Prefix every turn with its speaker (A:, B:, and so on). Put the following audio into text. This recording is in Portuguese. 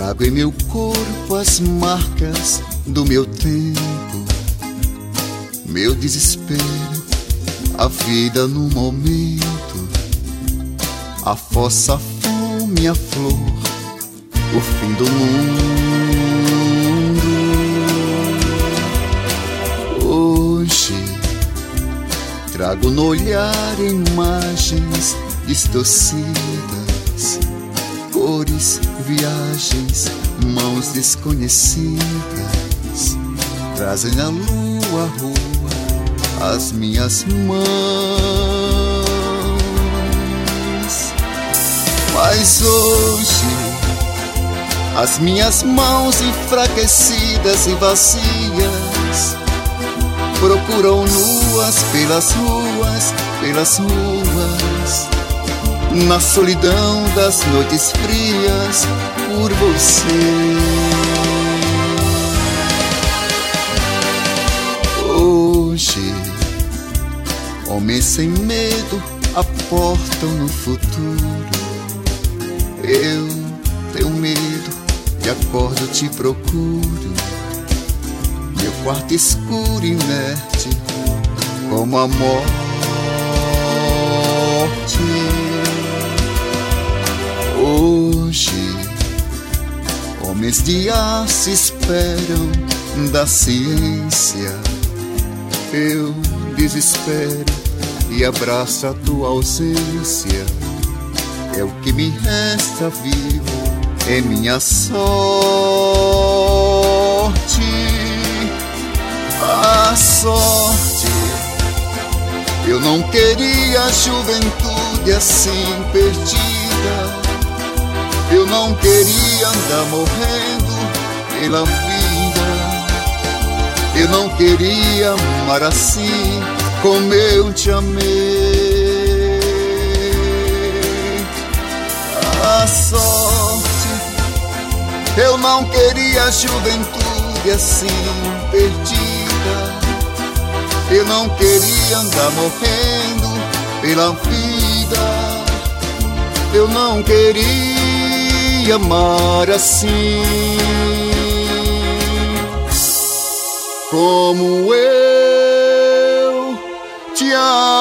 A: Trago em meu corpo as marcas do meu tempo, meu desespero, a vida no momento, a fossa, a fome, a flor, o fim do mundo. Hoje trago no olhar imagens distorcidas, cores, viagens, mãos desconhecidas, trazem a lua, a rua, as minhas mãos. Mas hoje as minhas mãos enfraquecidas e vazias procuram nuas pelas ruas, na solidão das noites frias, por você. Hoje, homens sem medo aportam no futuro. Eu tenho medo e acordo, te procuro. Meu quarto escuro, inerte, como a morte. Hoje, homens de aço esperam da ciência. Eu desespero e abraço a tua ausência. É o que me resta vivo, é minha sorte. A sorte, eu não queria a juventude assim perdida. Eu não queria andar morrendo pela vida. Eu não queria amar assim como eu te amei. A sorte, eu não queria a juventude assim perdida. Eu não queria andar morrendo pela vida. Eu não queria amar assim como eu te amo.